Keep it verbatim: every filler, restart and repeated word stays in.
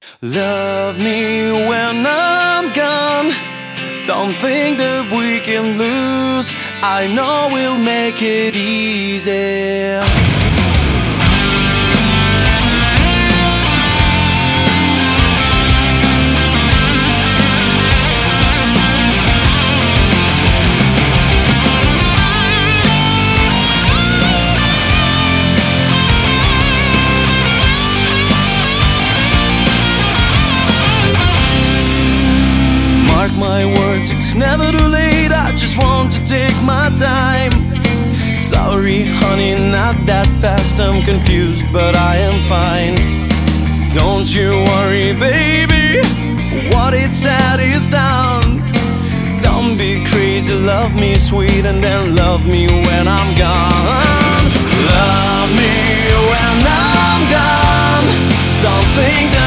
Love me when I'm gone. Don't think that we can lose. I know we'll make it easy. My words, it's never too late. I just want to take my time. Sorry, honey, not that fast. I'm confused, but I am fine. Don't you worry, baby. What it said is done. Don't be crazy, love me sweet, and then love me when I'm gone. Love me when I'm gone. Don't think that